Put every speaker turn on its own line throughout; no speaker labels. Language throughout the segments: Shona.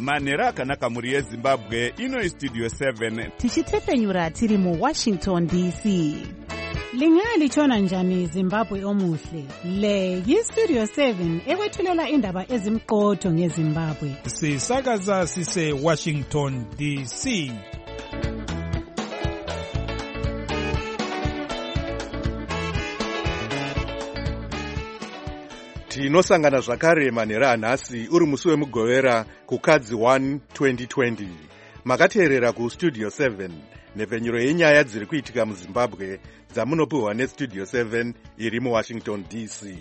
manhero akanaka mhuri yezimbabwe. Ino istudio 7
tichitepfenyura tiri muWashington DC.
Lingalitshona njani Zimbabwe omuhle? Le yistudio 7 ekwethulela indaba ezimqotho ngeZimbabwe.
Sisakaza sise Washington DC.
Tinosangana zvakare manhero anhasi uri musi wemugovera kukadzi 1 2020. Makateerera kustudio 7 nhepfenyuro yenyaya dziri kuitika muZimbabwe dzamunopiwa nestudio 7 iri muWashington DC.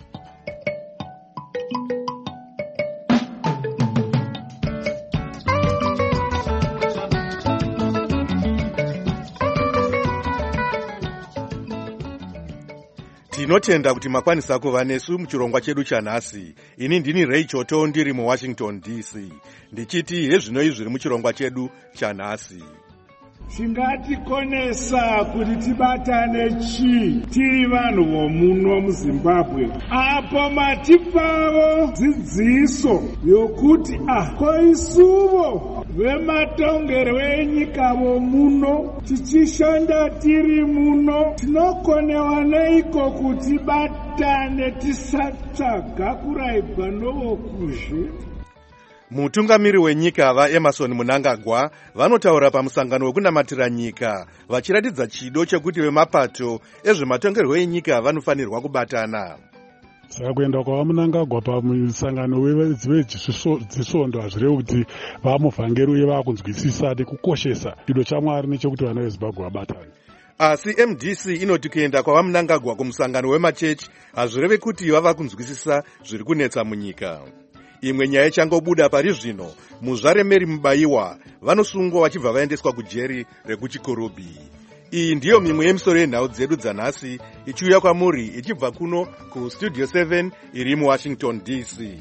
Tinotenda kuti makwanisa kuva nesu muchirongwa chedu chanhasi. Ini ndini Ray Choto ndiri muWashington DC. Ndichiti hezvinoi zviri muchirongwa chedu chanhasi.
Chingatikonesa kuti tibatane tiri vanhu vomuno muZimbabwe. Apo matipavo dzidziso yokuti koisuvo vematongerwo enyika vomuno tichishanda tiri muno tinokonewa neiko kuti batane tisatsvaga kuraibwa novokuzhe.
Mutungamiri wenyika vaEmerson Mnangagwa vanotaura pamusangano wekunamatira nyika vachiratidza chido chekuti vemapato ezvematongerwo enyika vanofanirwa kubatana.
Saka kuenda kwa Mnangagwa pamusangano wezvisvondo hazvirevi kuti vamuvhangeri uye vakunzwisisa nekukoshesa chido chaMwari nechekuti vana veZimbabwe vabatane.
Asi MDC inoti kuenda kwa Mnangagwa kumusangano wemachechi hazvirevi kuti vava kunzwisisa zviri kunetsa munyika. Imwe nyaya changobuda pari zvino, muzvare Mary Mubayiwa vanosungwa vachibva vaendeswa kujeri rekuchikorobhi. Iyi ndiyo mimwe yemisoro yenhau dzedu dzanhasi ichiuya kwamuri ichibva kuno kustudio 7 iri muWashington DC.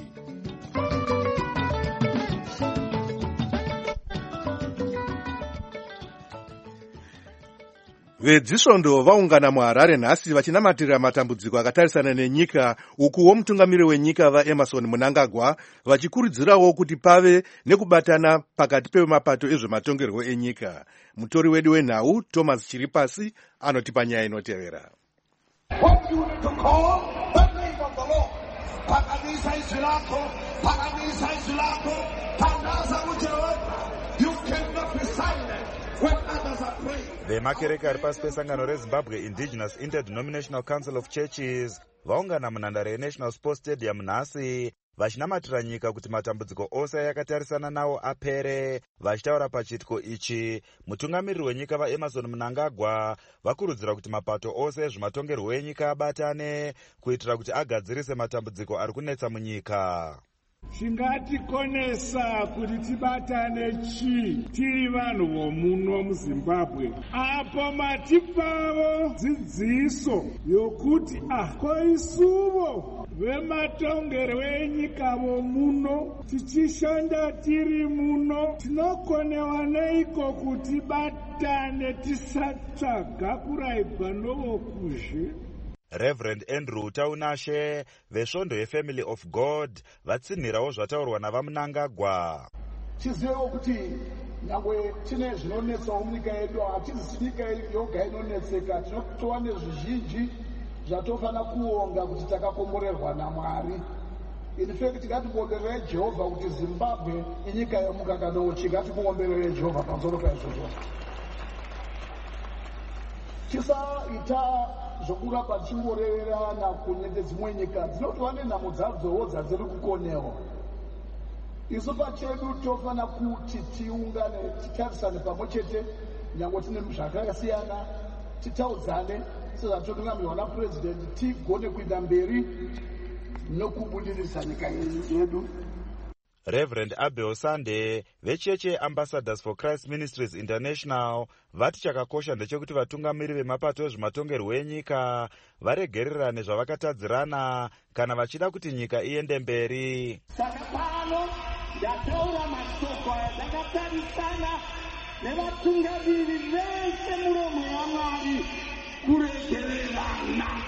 Vedzisvondo vaungana muHarare nhasi vachinamatira matambudziko akatarisana nenyika, ukuwo mutungamiri wenyika vaEmerson Mnangagwa vachikurudzirawo kuti pave nekubatana pakati pemapato ezvematongerwo enyika. Mutori wedu wenhau Thomas Chiripasi anotipa nyaya inotevera.
Vemakereke ari pasi pesangano reZimbabwe Indigenous Interdenominational Council of Churches vaungana munhandare yeNational Sports Stadium nhasi vachinamatira nyika kuti matambudziko ose yakatarisana nawo apere. Vachitaura pachiitiko ichi, mutungamiriri wenyika vaEmerson Mnangagwa vakurudzira kuti mapato ose ezvematongerwo enyika abatane kuitira kuti agadzirise matambudziko ari kunetsa munyika.
Chingatikonesa kuti tibatane tiri vanhu vomuno muZimbabwe. Apo matipavo dzidziso yokuti koisuvo vematongerwo enyika vomuno tichishanda tiri muno tinokonewa neiko kuti batane tisatsvaga kuraibwa novokuzhe.
Reverend Andrew Taunashe vesvondo yeFamily of God vatsinhirawo zvataurwa navaMnangagwa.
Chizivewo kuti nyangwe tine zvinonetsawo munyika yedu hatisi nyika yoga inonetseka, tinotova nezvizhinji zvatofana kuonga kuti takakomborerwa naMwari. In fact ngatimuomberere Jehovha kuti Zimbabwe inyika yomukakanochi, ngatimuomberere Jehovha pamusoro paizvozvo. Tisaita zvokuramba tichingorererana kunenge dzimwe nyika dzinotova nenhamo dzadzowo dzadziri kukonewa. Isu pachedu tofana kuti tiungane titarisane pamwe chete, nyangwe tine zvakasiyana, titaudzane sezvatinotungamirwa naPurezidendi tigone kuenda mberi nokubudirisa nyika yedu.
Reverend Abel Sande vecheche Ambassadors for Christ Ministries International vati chakakosha ndechekuti vatungamiri vemapato ezvematongerwo enyika varegererane zvavakatadzirana kana vachida kuti nyika iende mberi.
Saka pano ndataura mashoko ayadzakatarisana nevatungamiri vese muromo yaMwari kuregererana.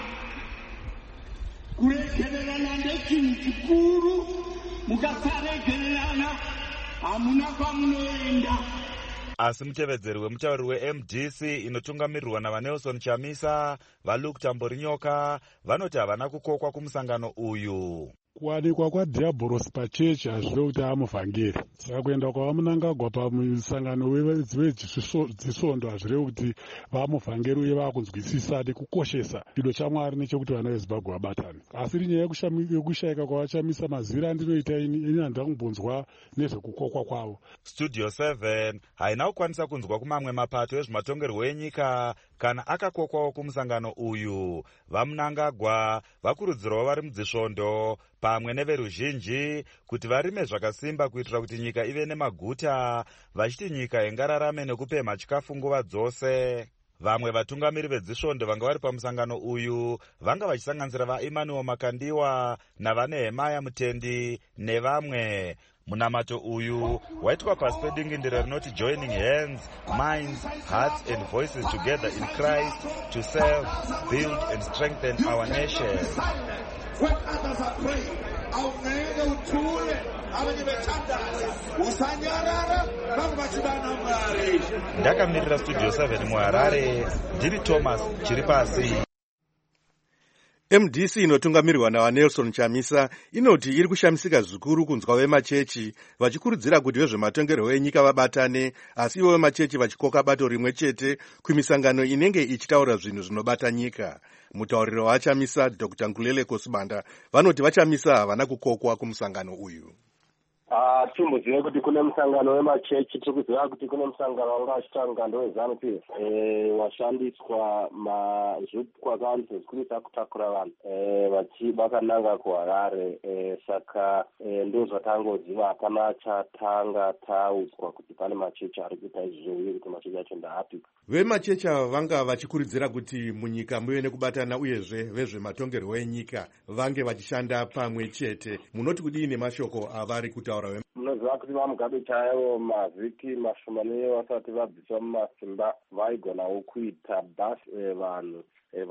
Kuregererana ndechinhu chikuru. Mukasaregererana hamuna kwamunoenda.
Asi mutevedzeri wemutauri weMDC inotungamirirwa navaNelson Chamisa, vaLuke Tamborinyoka vanoti havana kukokwa kumusangano uyu.
Kuwanikwa kwaDiabolos pachechi hazvive kuti amuvhangeri. Saka kuenda kwavamunangagwa pamusangano wezisvondo hazvirevi kuti vamuvhangeri uye vakunzwisisa nekukoshesa chido chaMwari nechekuti vana veZimbabwe vabatane. Asi rinyaya yekushayika kwavachamisa maziviro andinoita ini handina kumbonzwa nezvekukokwa kwavo.
Studio 7 haina kukwanisa kunzwa kumamwe mapato ezvematongerwo enyika kana akakokwawo kumusangano uyu. Vamunangagwa vakurudzirwa vari mudzisvondo pamwe neveruzhinji kuti varime zvakasimba kuitira kuti nyika ive nemaguta, vachiti nyika ingararame nekupemha chikafu nguva dzose. Vamwe vatungamiri vedzisvondo vanga vari pamusangano uyu vanga vachisanganisira vaEmmanuel Makandiwa navaNehemaya Mutendi nevamwe. Munamato uyu waitwa pasi pedingindiro rinoti Joining Hands, Minds, Hearts and Voices Together in Christ to serve, build and strengthen our nation.
When others are praying, awungeke uthule abanye bethandaza usanyarara bangibachibana Mwari.
Ndakamirira Studio 7 muHarare, ndiri Thomas Chiripasi.
MDC inotungamirirwa navaNelson Chamisa inoti iri kushamisika zvikuru kunzwa vemachechi vachikurudzira kuti vezvematongerwo enyika vabatane, asi ivo vemachechi vachikoka bato rimwe chete kumisangano inenge ichitaura zvinhu zvinobata nyika. Mutauriro wavachamisa Dr. Nkulele Kosibanda vanoti vachamisa havana kukokwa kumusangano uyu.
Timuzive kuti kune musangano wemachechi, tiri kuziva kuti kune musangano wanga wachitanga ndoweZANU PF washandiswa mazvupwa kanzi zvikurisa kutakura vanhu vachibakananga kuHarare. Saka ndozvatangoziva hapana chatanga taudzwa kuti pane machechi ari kuita izvozvo uye kuti machechi acho ndaapi.
Vemachechi ava vanga vachikurudzira kuti munyika muve nekubatana uyezve vezvematongerwo enyika vange vachishanda pamwe chete. Munoti kudii nemashoko avari kutaura?
Munoziva kuti vaMugabe chaivo mavhiki mashomani vasati vabviswa mumasimba vaigonawo kuita basi vanhu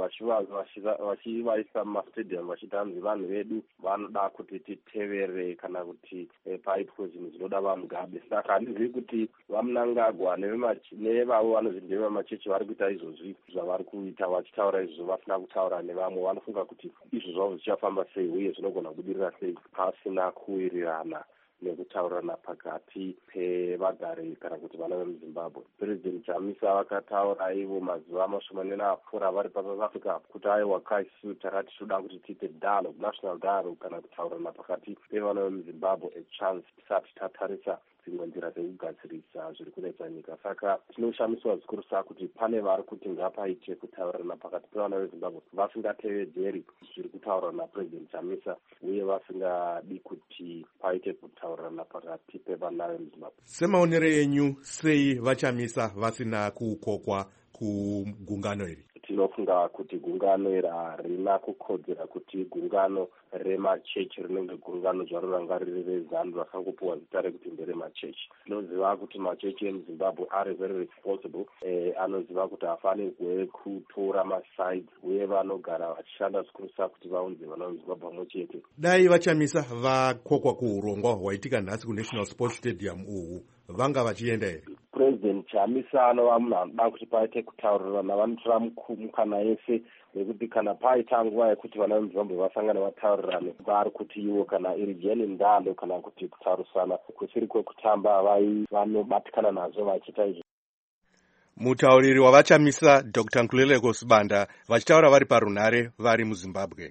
vachivaisa mumastadium vachiti hanzi vanhu vedu vanoda kuti titevere kana kuti paitwe zvinhu zvinoda vaMugabe. Saka handizivi kuti vamunangagwa nevavo vanozvi ndevemachechi vari kuita izvozvi zvavari kuita vachitaura izvozvo vasina kutaura nevamwe. Vanofunga kuti izvo zvavo zvichafamba sei uye zvinogona kubudirira sei pasina kuwirirana nekutaurirana pakati pevagari kana kuti vana vemuZimbabwe. President Chamisa vakataura ivo mazuva mashomani apfuura vari paSouth Africa kuti aiwa kaisu takati toda kuti tiite dialogue, national dialogue kana kutaurirana pakati pevana vemuZimbabwe a chance tisati tatarisa dzimwe nzira dzekugadzirisa zviri kunetsa nyika. Saka tinoshamiswa zvikuru kuti pane vari kuti ngapaite kutaurirana pakati pevana veZimbabwe vasingatevedzeri zviri kutaurwa naPresident Chamisa uye vasingadi kuti paite kutaurirana pakati pevana vemuZimbabwe.
Semaonero enyu sei vachamisa vasina kukokwa kugungano iri?
Tinofunga kuti gungano iri harina kukodzera kuti gungano remachechi rinenge gungano zvaro ranga riri reZANU rakangopiwa zita rekuti nderemachechi. Tinoziva kuti machechi emuZimbabwe ari very responsible, anoziva kuti hafanirwe kutora masides uye vanogara vachishanda zvikurisa kuti vaunze vana vemuZimbabwe pamwe chete.
Dai vachamisa vakokwa kuurongwa hwaitika nhasi kuNational Sports Stadium uhu vanga vachienda here?
President Chamisa anova munhu anoda kuti paite kutaurirana, vanotora mukana yese nekuti kana paita nguva yekuti vana vemuZimbabwe vasangana vataurirane vari kuti ivo kana iri jeni ndando kana kuti kutaurisana kusiri kwekutamba vanobatikana nazvo vachiita izvo.
Mutauriri wavachamisa Dr. Nkulele Kosibanda vachitaura vari parunhare vari muZimbabwe.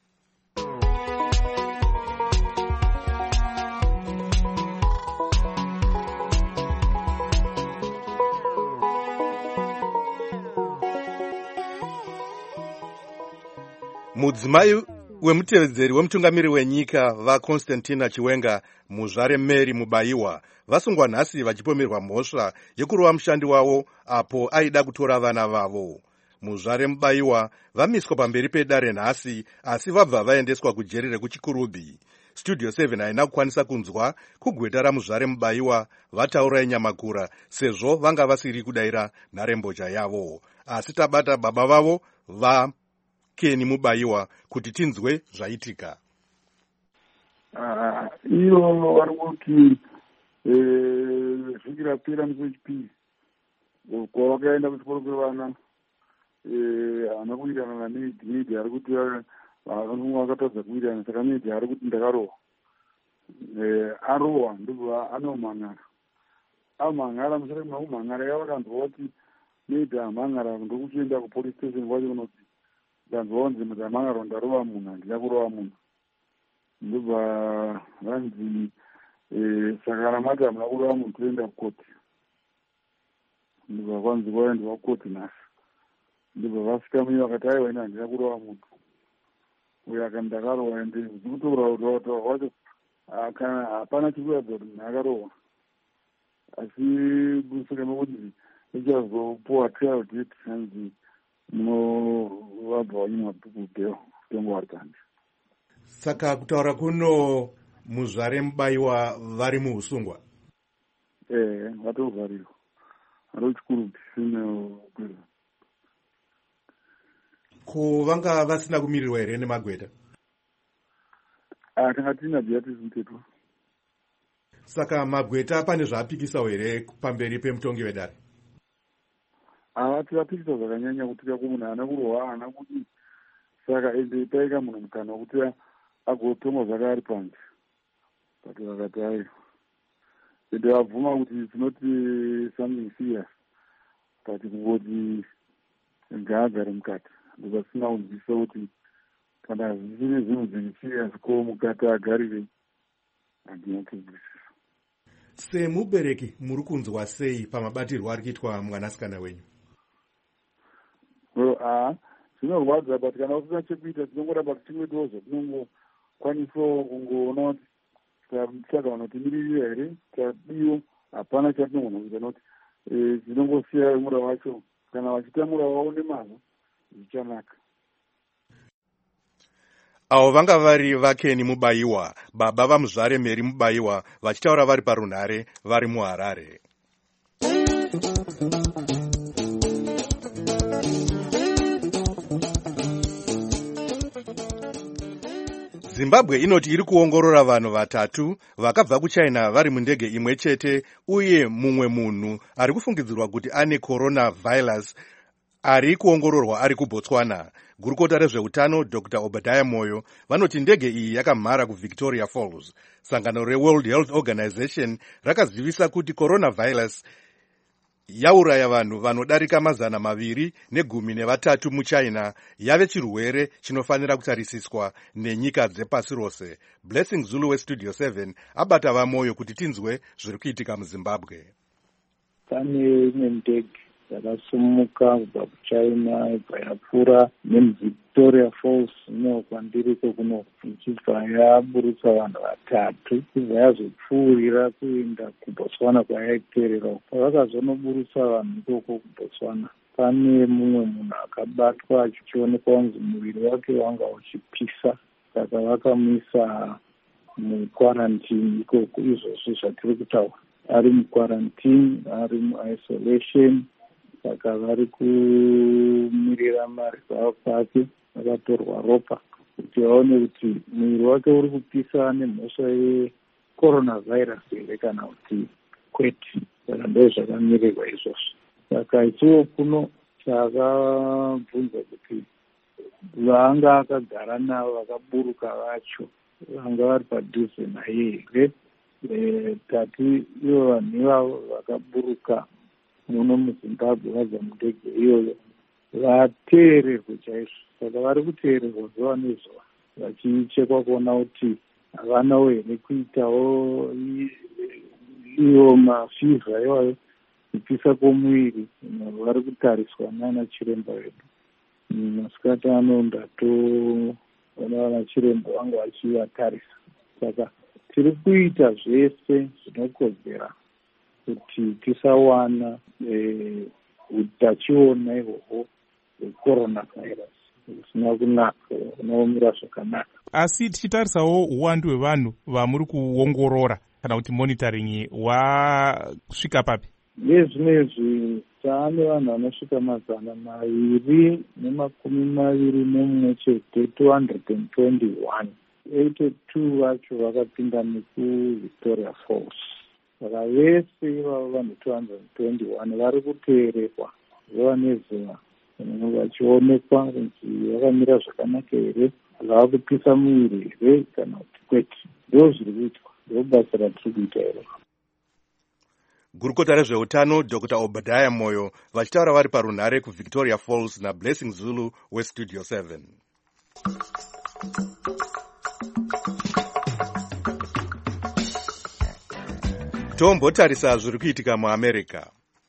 Mudzimai wemutevedzeri wemutungamiri wenyika vaConstantina Chiwenga muzvare Mary Mubayiwa vasungwa nhasi vachipomerwa mhosva yekurova mushandi wavo apo aida kutora vana vavo. Muzvare Mubayiwa vamiswa pamberi pedare nhasi asi vabva vaendeswa kujeri rekuChikurubi. Studio 7 haina kukwanisa kunzwa kugweta ramuzvare Mubayiwa vataura eNyamakura sezvo vanga vasiri kudaira nharembozha yavo, asi tabata baba vavo Keni Mubayiwa kuti tinzwe zvaitika.
Iyo vari kuti vhiki rapera musi wechipiri kwavakaenda kuchikoro kwevana haana kuitana nameidhi ari kuti vakatadza kuitana, saka meidhi ari kuti ndakarohwa. Arohwa ndobva anomhang'ara, amhang'ara mushure mekumhang'ara yavakanzwa kuti meidhi amhang'ara ndokuchienda kupolice station kwacho kunoti ndanzwa kunzi mudzamhang'ara ndarova munhu, handina kurova munhu. Ndobva vanzi saka ramati hamuna kurova munhu, toenda kukoti. Ndobva kwanzi kwaendwa kukoti nhasi. Ndobva vasvika mui vakati aiwa ine handina kurova munhu, uyo akati ndakarohwa, ende zikutotaura kwacho kana hapana chikuratidza kuti munhu akarohwa, asi mushure mekuti ichazopuwa trial date hanzi munovabva vanyimwa bhuku bheo kutengo vari kanji.
Saka kutaura kuno muzvare mubayiwa vari muusungwa?
Vatovharirwa vari kuchikuru pisine.
Ko vanga vasina kumirirwa here nemagweta?
Tanga tina beatrice mutetwa.
Saka magweta pane zvaapikisawo here pamberi pemutongi wedare?
Havati vapikisa zvakanyanya kutika kumunhu haana kurohwa, haana kuti saka ende taika munhu mukana wekuti agotongwa zvake ari panze. But vakati aiwa ende vabvuma kuti it's not something serious, but kungoti ngaagare mukati. Ndopasina kunzwisa kuti kana zvichine zvinhu zviri serious ko mukati agarire, handina kunzwisisa.
Semubereki muri kunzwa sei pamabatirwo ari kuitwa mwanasikana wenyu?
Zvinorwadza, but kana usina chekuita tinongoramba tichingotoo zvatinongokwanisawo kungoona kuti saka vanotimirira here tadiwo, hapana chatinogona kuita noti tinongosiya mura wacho, kana vachitamura vaone mazvo zvichanaka.
Avo vanga vari vakeni mubayiwa, baba vamuzvare Mary mubayiwa, vachitaura vari parunhare vari muHarare. Zimbabwe inoti iri kuongorora vanhu vatatu vakabva kuChina vari mundege imwe chete, uye mumwe munhu ari kufungidzirwa kuti ane coronavirus ari kuongororwa ari kuBotswana. Gurukota rezveutano Dr. Obadiah Moyo vanoti ndege iyi yakamhara kuVictoria Falls. Sangano reWorld Health Organization rakazivisa kuti coronavirus yauraya vanhu vanodarika 213 muChina, yave chirwere chinofanira kutarisiswa nenyika dzepasi rose. Blessing Zulu weStudio 7 abata vaMoyo kuti tinzwe zviri kuitika muZimbabwe.
Pane imwe ndege yakasumuka kubva kuChina ibva yapfuura nemuVictoria Falls ino kwandiriko kuno, ichibva yaburutsa vanhu vatatu, ibva yazopfuurira kuenda kuBotswana kwayaiteerera. Pavakazonoburutsa vanhu ikoko kuBotswana, pane mumwe munhu akabatwa achionekwa kunzi muviri wake wanga uchipisa, saka vakamuisa mukwarantini ikoko. Izvozvo zvatiri kutaura, ari mukwarantini, ari muisolation, saka vari kumirira marizalts ake. Vakatorwa ropa kuti vaone kuti muviri wake uri kupisa nemhosva yecoronavirus here kana kuti kwete. Saka ndo zvakamirirwa izvozvo. Saka ichiwo kuno takabvunza kuti vanga akagara navo vakaburuka vacho vanga vari padhuze naye here. Tati ivo vanhu ivavo vakaburuka muno muZimbabwe vabva mundege iyoyo vateererwe chaizvo. Saka vari kuteererwa zuva nezuva vachichekwa kuona kuti havanawo here kuitawo iwo mafivha iwayo, kupisa kwomuviri. Vari kutariswa naana chiremba vedu. Masikati ano ndatoona vana chiremba vanga vachivatarisa. Saka tiri kuita zvese zvinokodzera kuti tisawana utachiona ihwohwo hwecoronavirus zvisina kunaka, unomira zvakanaka.
Asi tichitarisawo uwandu hwevanhu vamuri kuongorora kana kuti monitoring, wasvika papi?
Nezvinezvi taane vanhu vanosvika 221 chete, 221. 82 vacho vakapinda nekuVictoria Falls. saka vese ivavo vanhu 221 vari kuteerekwa zuva nezuva vachionekwa kuti vakamira zvakanaka here, zvava kupisa muviri here kana kuti kwete. Ndo zviri kuitwa, ndo basa ratiri kuita here.
Gurukota rezveutano Dr. Obadiah Moyo vachitaura vari parunhare kuVictoria Falls naBlessing Zulu weStudio 7. Tombotarisa zviri kuitika muAmerica.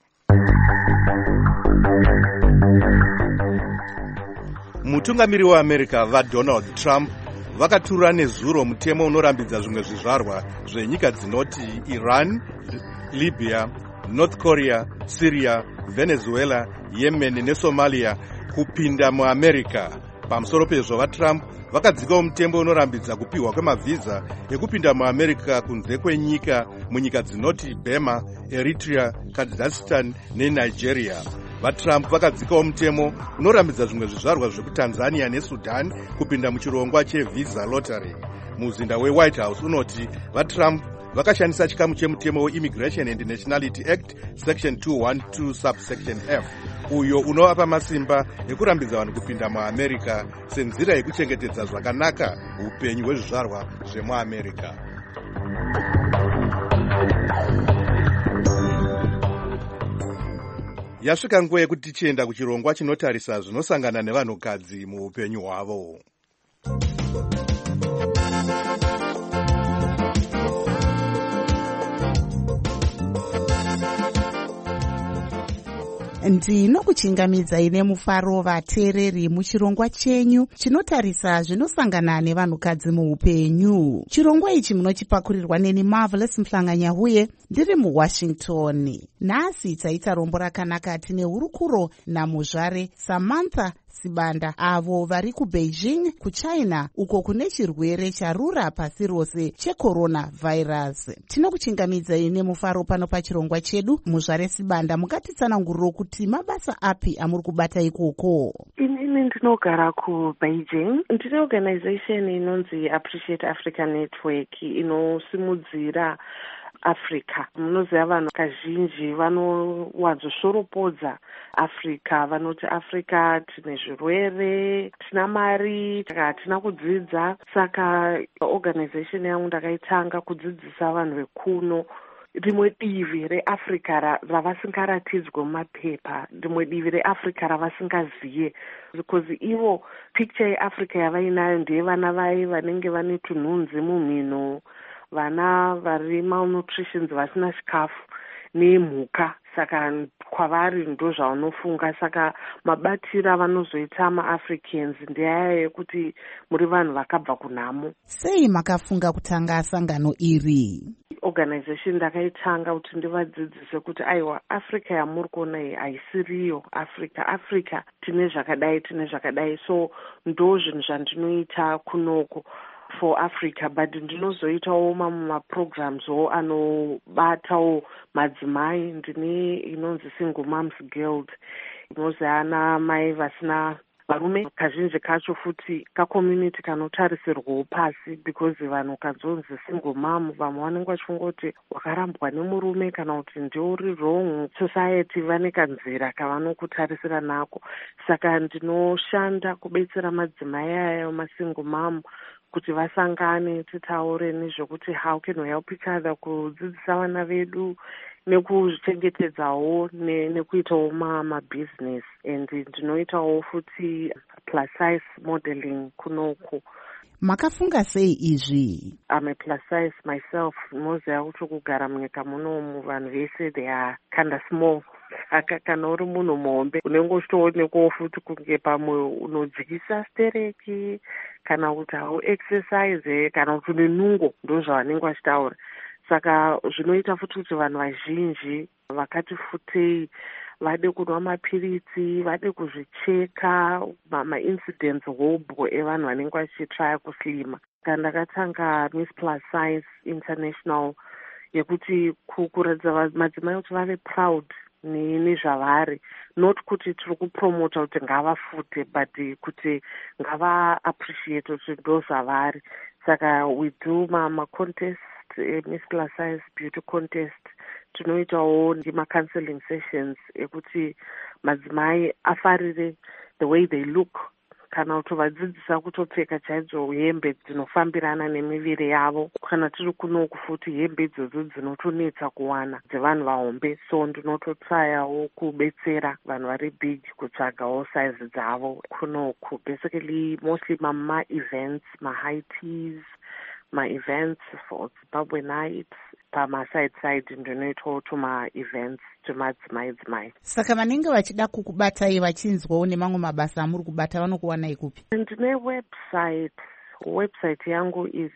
Mutungamiri weAmerica vaDonald Trump vakaturura nezuro mutemo unorambidza zvimwe zvizvarwa zvenyika dzinoti Iran, Libya, North Korea, Syria, Venezuela, Yemen neSomalia kupinda muAmerica. Pamusoro pezvo vaTrump vakadzikawo mutembo unorambidza kupiwa kwemavhiza ekupinda muAmerica kunze kwenyika munyika dzinoti Burma, Eritrea, Kazakhstan neNigeria. VaTrump vakadzikawo mutemo unorambidza zvimwe zvizvarwa zvekuTanzania neSudan kupinda muchirongwa chevisa lottery. Muzinda weWhite House unoti vaTrump vakashandisa chikamu chemutemo weImmigration and Nationality Act section 212 subsection F uyo unovapa masimba ekurambidza vanhu kupinda muAmerica senzira yekuchengetedza zvakanaka upenyu hwezvizvarwa zvemuAmerica. Yasvika nguva yekuti tichienda kuchirongwa chinotarisa zvinosangana nevanhukadzi muupenyu hwavo.
Ndinokuchingamidzai nemufaro vateereri muchirongwa chenyu chinotarisa zvinosangana nevanhukadzi muupenyu. Chirongwa ichi munochipakurirwa neni Marvelous Mhlanganyahuye ndiri muWashington. Nhasi taita rombo rakanaka tine hurukuro namuzvare Samantha Sibanda avo vari kuBeijing kuChina uko kune chirwere charura pasi rose cheCoronavirus. Tinokuchingamidzai nemufaro pano pachirongwa chedu. Muzvare Sibanda, mukatitsananguriro kuti mabasa api amuri kubata ikoko?
Ini ndinogara kuBeijing. Ndine organization inonzi Appreciate Africa Network inosimudzira Africa. Munoziva vanhu kazhinji vanowanzoshoropodza Africa, vanoti Africa tine zvirwere, tina mari, hatina kudzidza. Saka organization yangu ndakaitanga kudzidzisa vanhu vekuno rimwe divi reAfrica ravasingaratidzwe mumapepa, rimwe divi reAfrica ravasingaziye, because ivo picture yeAfrica yavainayo ndeye vana vai vanenge vane tunhunzi mumhino, vana vari malnutritions, vasina chikafu nemhuka. Saka kwavari ndo zvaunofunga. Saka mabatira vanozoita maAfricans ndeyaya yekuti muri vanhu vakabva kunhamo.
Sei makafunga kutanga sangano iri?
Organization ndakaitanga kuti ndivadzidzise kuti aiwa Africa yamuri kuona iyi haisiriyo Africa tine zvakadai, so ndo zvinhu zvandinoita kunoko for Africa, but ndinozoitawo maprograms anobatawo madzimai. Ndine inonzi Single Moms Guild, inoziana mai vasina varume. Kazhinji kacho futi kakommunity kanotarisirwawo pasi, because vanhu kadzonzi single mom, vamwe vanenge vachifunga kuti wakarambwa nemurume kana kuti ndiuri wrong. Society vane kanzira kavanokutarisira nako. Saka ndinoshanda kubetsera madzimai aya masingle mom kuti vasangane, titaure nezvekuti how can we help each other kudzidzisa vana vedu nekuzvichengetedzawo nekuitawo mabusiness. And ndinoitawo futi plus size modeling kunoku.
Makafunga sei izvi?
I'm a plus size myself. Moziva kuti kugara munyika munomu vanhu vese they are kind of small. Saka kana uri munhu muhombe unenge uchitoonekwawo futi kunge pamwe unodzikisa stereki kana kuti hau exercise kana kuti une nungo, ndo zvavanenge vachitaura. Saka zvinoita futi kuti vanhu vazhinji vakati futei vade kunwa mapiritsi, vade kuzvicheka, maincidents hobho evanhu vanenge vachitraya kuslima. Saka ndakatanga Miss Plus Size International yekuti kuratidza madzimai kuti vave proud nezvavari, not kuti tiri kupromota kuti ngavafute, but kuti ngava appreciate kuti ndo zvavari. Saka we do ma contest Miss Plus Size Beauty Contest tinoitawo ndima-counseling sessions ekuti madzimai afarire the way they look, kana kutovadzidzisa kutopfeka chaidzo hembe dzinofambirana nemiviri yavo. Kana tiri kunoku futi hembe idzodzo dzinotonetsa kuwana dzevanhu vahombe, so ndinototrayawo kubetsera vanhu vari big kutsvagawo size dzavo kunoku. Basically mostly ma-events, ma-high teas, ma-events for Zimbabwe nights, pama-side ndinoitawo tuma-events twemadzimai.
Saka vanenge vachida kukubatai vachinzwawo nemamwe mabasa amuri kubata vanokuwanai kupi?
Ndine website yangu is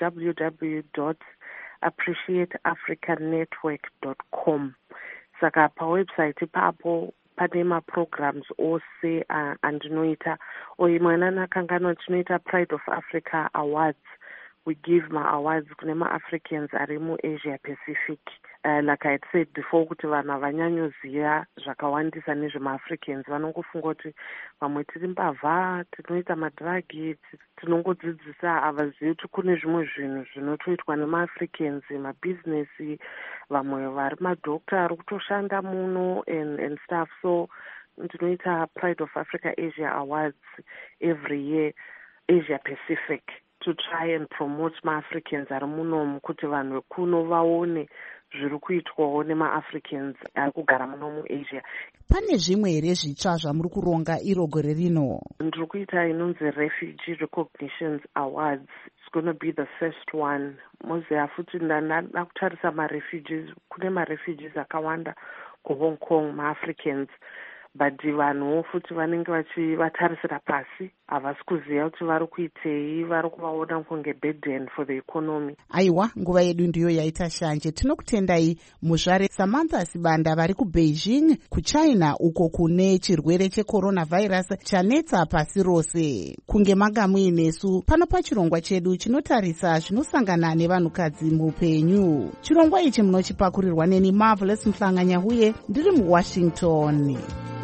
www.appreciateafricannetwork.com. Saka pawebsite ipapo pane ma-programs ose andinoita. Imwe nakanganwa tinoita Pride of Africa Awards. We give ma-awards kune ma-Africans ari mu-Asia Pacific. Like I had said before, kuti vanhu havanyanyoziva zvakawandisa nezvema-Africans. Vanongofunga kuti vamwe tiri mbavha, tinoita madragi, tinongodzidzisa, havazivi kuti kune zvimwe zvinhu zvinotoitwa nema-Africans, mabusiness, vamwe vari madokta ari kutoshanda muno and stuff. So ndinoita Pride of Africa Asia Awards every year, Asia Pacific, to try and promote ma-Africans ari munomu kuti vanhu vekuno vaone zviri kuitwawo nema-Africans ari kugara muno muAsia.
Pane zvimwe here zvitsva zvamuri kuronga iro gore rino?
Ndiri kuita inonzi Refugee Recognitions Awards. It's going to be the first one. Moziya futi ndada kutarisa ma-refugees. Kune ma-refugees akawanda kuHong Kong, ma-Africans. But vanhu futi vanenge vachivatarisira pasi, havasi kuziva kuti vari kuitei, vari kuvaona kunge burden for the economy.
Aiwa, nguva yedu ndiyo yaita shanje. Tinokutendai muzvare Samantha Sibanda vari kuBeijing, kuChina, uko kune chirwere checoronavirus chanetsa pasi rose. Kunge manga muinesu, pano pachirongwa chedu chinotarisa zvinosangana nevanhukadzi muupenyu. Chirongwa ichi munochipakurirwa neni Marvelous Mhlanganyahuye, ndiri muWashington.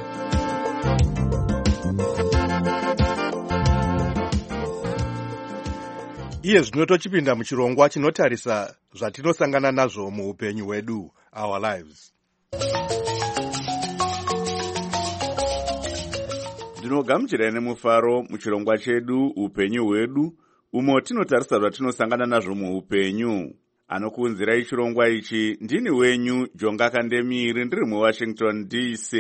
Iye zvino tochipinda muchirongwa chinotarisa zvatinosangana nazvo muupenyu hwedu, our lives.
Ndinogamuchirai nemufaro muchirongwa chedu upenyu hwedu, umo tinotarisa zvatinosangana nazvo muupenyu. Anokuunzirai chirongwa ichi ndini wenyu Jonga Kandemiri, ndiri muWashington DC.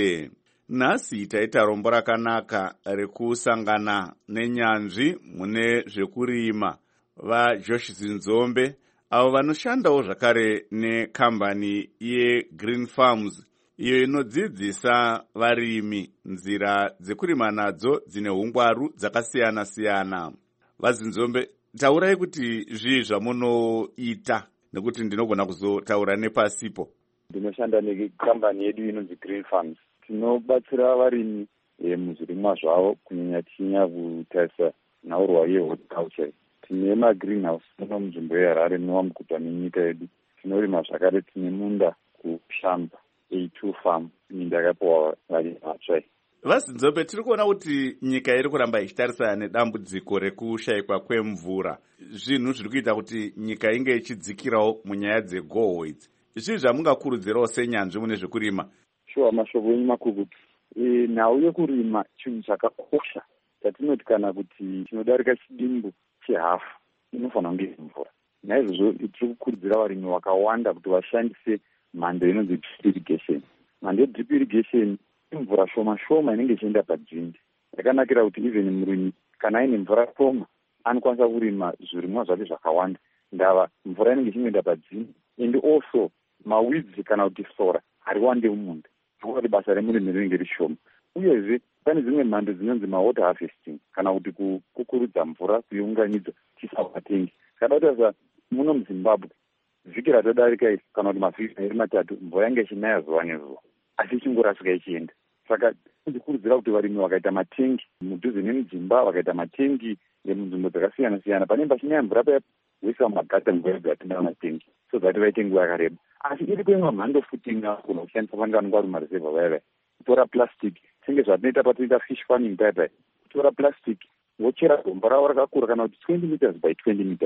Nhasi taita rombo rakanaka rekusangana nenyanzvi mune zvekurima vaJosh Zinzombe, avo vanoshandawo zvakare nekambani yeGreen Farms, iyo inodzidzisa varimi nzira dzekurima nadzo dzine hungwaru dzakasiyana-siyana. VaZinzombe, taurai kuti zvii zvamunoita, nekuti ndinogona kuzotaura nepasipo.
Ndinoshanda nekambani yedu inonzi Green Farms. Tinobatsira varimi muzvirimwa zvavo, kunyanya tichinya kutarisa nhaurwa yehorticulture. Tine magreenhouse muno munzvimbo yeHarare munova muguta menyika yedu. Tinorima zvakare, tine munda kuShamba A2 farm, minda yakapiwa varimi vatsvai.
VaZinzombe, tiri kuona kuti nyika iri kuramba ichitarisana nedambudziko rekushayikwa kwemvura. Zvinhu zviri kuita kuti nyika inge ichidzikirawo munyaya dzegohwo idzi. Izvi zvamungakurudzirawo senyanzvi mune zvekurima?
Shuwa, mashoko enyu makukutu. Nhau yekurima chinhu chakakosha. Tatinoti kana kuti chinodarika chidimbu chehafu inofanira kunge mvura. Naizvozvo tiri kukurudzira varimi vakawanda kuti vashandise mhando inonzi drip irrigation. Mhando yedrip irrigation imvura shoma shoma inenge ichienda padzinde. Yakanakira kuti even murimi kana aine mvura shoma anokwanisa kurima zvirimwa zvake zvakawanda. Ndava mvura inenge ichienda padzinde. And also maweeds kana kuti sora hariwande mumunda. Kuti basa remurimi rinenge rishoma. Uyezve pane dzimwe mhando dzinonzi water harvesting, kana kuti kukurudza mvura kuiunganidza tisavatengi. Kana kutarisa muno muZimbabwe vhiki ratodarika iri kana kuti mavhiki mairi matatu mvura yange ichinaya zuva nezuva asi ichingorasika ichienda. Saka ndikurudzira kuti varimi vakaita matengi mudhuze nemudzimba, vakaita matengi munzvimbo dzakasiyana-siyana, panenge pachinaya mvura paya voisa mumagata nguva yega yatinaa matengi, so that vaite nguva yakareba. Asi iripo imwe mhando futi ingakona kushandisa vanenge vanenge vari mumaresevha vaya kutora plastic, senge zvatinoita patinoita fish farming paya, kutora plastic vochera gombo ravo rakakura kana kuti 20 meters by 20 meters,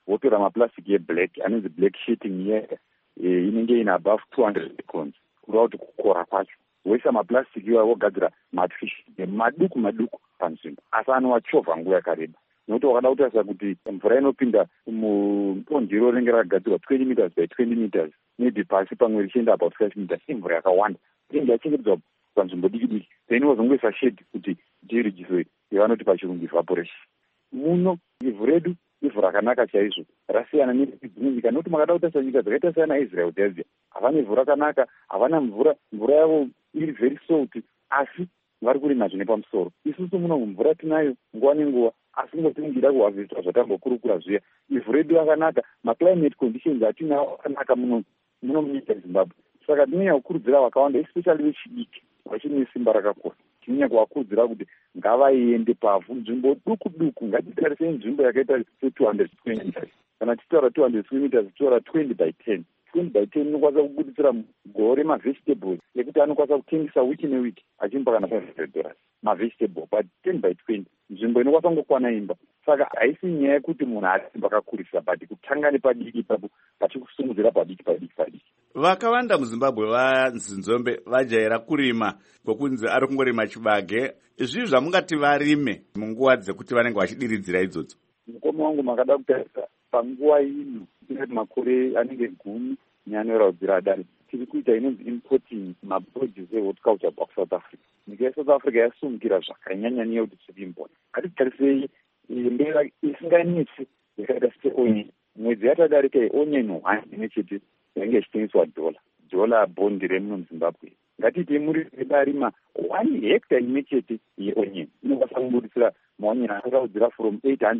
votora maplastic yeblack anonzi black sheeting inenge ina above 200 microns kureva kuti kukora kwacho woisa maplastic iwayo wogadzira matfish maduku panzvimbo asi anowachovha nguva yakareba nokuti wakada kutarisa kuti mvura inopinda mupondiro rinenge rakagadzirwa 20 meters by 20 meters maybe pasi pamwe richienda about 5 meters imvura yakawanda inenge yachengetedzwa panzvimbo diki then wozongoisa shade kuti ndirijiswe yavanoti pachirungu evaporation. Muno ivhu redu ivhu rakanaka chaizvo rasiyana nedzimwe nyika nokuti makada kutarisa nyika dzakaita seana Israel dzia havana ivhu rakanaka, havana mvura yavo iri very salt asi vari kurima zvine pamusoro. Isusu muno mvura tinayo nguva nenguva asi ngotingida kuhavhisa zvatambokurukura zviya. Ivhu redu rakanaka, maclimate conditions atinawo akanaka muno munyika yeZimbabwe. Saka tinonyanya kukurudzira vakawanda especially vechidiki vachine simba rakakura. Tinonyanya kuvakurudzira kuti ngavaende pavhu nzvimbo duku ngatitarisei nzvimbo yakaita se200 square meters. Kana tichitaura 200 square meters tichitaura 20 by 10. 20 by 10 inokwanisa kubuditsira gore mavegetables ekuti anokwanisa kutengesa wiki newiki achimba kana $500 mavegetable, but 10 by 20 nzvimbo inokwanisa kungokwana imba. Saka haisi nyaya yekuti munhu asimba akakurisa, but kutanga nepadiki ipapo pachikusimudzira padiki.
Vakawanda muZimbabwe vanzi Nzombe vajaira kurima kwokunzi ari kungorima chibage. Izvi zvamungati varime munguva dzekuti vanenge vachidiridzira idzodzo?
Mukoma wangu makada kutarisa panguva ino tinoti makore anenge 10 neanoyera adare tiri kuita inonzi importing maproduce ehorticulture kubva kuSouth Africa. Nyika yeSouth Africa yasumukira zvakanyanya niyo kuti tirimbona. Ngatitarisei mbera isinganetsi yakaita seonyeni. Mwedzi yatadarika onyeni 1 imwechete yange ichitengeswa dola bondi remuno muZimbabwe. Ngatiti muri rebarima 1 hectare imwechete yeonyeni inokwanisa kubuditsira maonyeni akaudzira from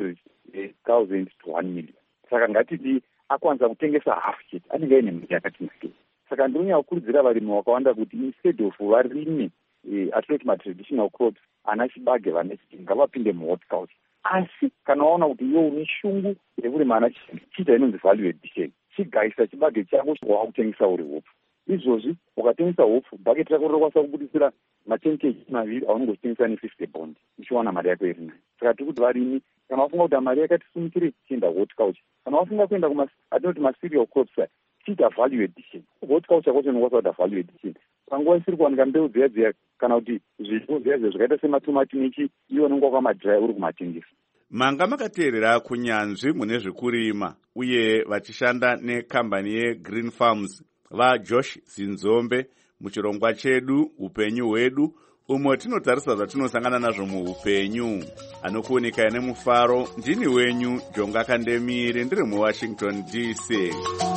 800,000 to 1 million. Saka ngatiti akwanisa kutengesa half chete anenge aine mari yakatinakei. Saka ndinonyanya kukurudzira varimi vakawanda kuti instead of varime atinoti matraditional crops ana chibage vanechiti ngavapinde muhorticulture. Asi kana waona kuti iwe une shungu yekurima ana chiita inonzi value addition, chigaisa chibage chako wakutengesa uri hopfu. Izvozvi ukatengesa hopfu bhaketi rako rinokwanisa kubuditsira ma10 kg maviri aunenge uchitengesa ne50 bond uchiwana mari yako iri nayo. Saka tiri kuti varimi kana wafunga kuti mari yakatisumukire tichienda horticulture, kana wafunga kuenda atinoti macereal crops chiita value addition. Horticulture kwacho unokwanisa kuita value addition. Panguva isiri kuwanika mbeu dziya kana kuti zvipo dziya zvakaita sematomati nechi iwo unenge wakamadry uri kumatengesa.
Manga makateerera kunyanzvi mune zvekurima uye vachishanda nekambani yeGreen Farms vaJosh Zinzombe muchirongwa chedu upenyu hwedu umwe tinotarisa zvatinosangana nazvo muupenyu. Anokuoneka nemufaro ndini wenyu Jonga Kandemire ndiri muWashington DC.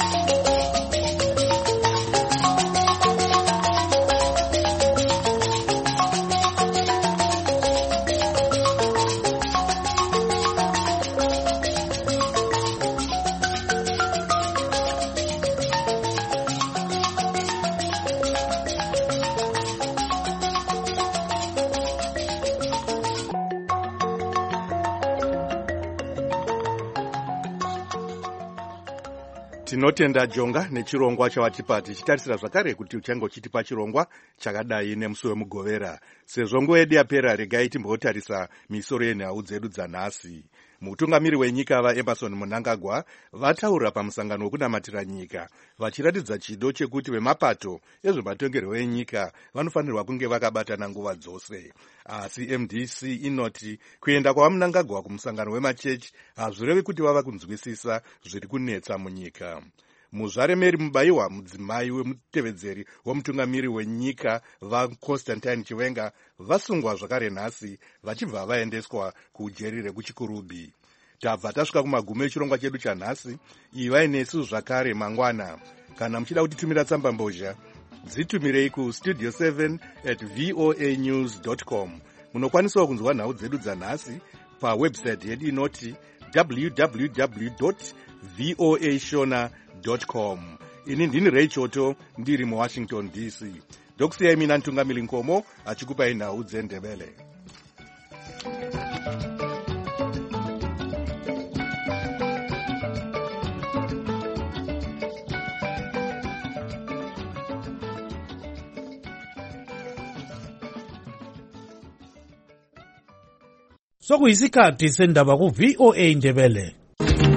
Tinotenda Jonga nechirongwa chavatipa tichitarisira zvakare kuti uchange uchitipa chirongwa chakadai nemusi wemugovera. Sezvo nguva yedu yapera, regai timbotarisa misoro yenhau dzedu dzanhasi. Mutungamiri wenyika vaEmmerson Mnangagwa vataura pamusangano wekunamatira nyika vachiratidza chido chekuti vemapato ezvematongerwo enyika vanofanirwa kunge vakabatana nguva dzose. Asi MDC inoti kuenda kwaMnangagwa kumusangano wemachechi hazvirevi kuti vava kunzwisisa zviri kunetsa munyika. Muzvare Mary Mubayiwa, mudzimai wemutevedzeri womutungamiri wenyika vaConstantine Chiwenga, vasungwa zvakare nhasi vachibva vaendeswa kujeri rekuchikurubi. Tabva tasvika kumagumo echirongwa chedu chanhasi. Ivai nesu zvakare mangwana. Kana muchida kutitumira tsamba mbozha, dzitumirei kustudio 7@voanews.com. Munokwanisawo kunzwa nhau dzedu dzanhasi pawebsite yedu inoti www.voashona.com. Ini ndini Ray Choto ndiri muWashington DC. Ndokusiyai mina Ntungamili Nkomo achikupai nhau dzeNdebele.
Sokuyisikhathi sendaba ku VOA Ndebele.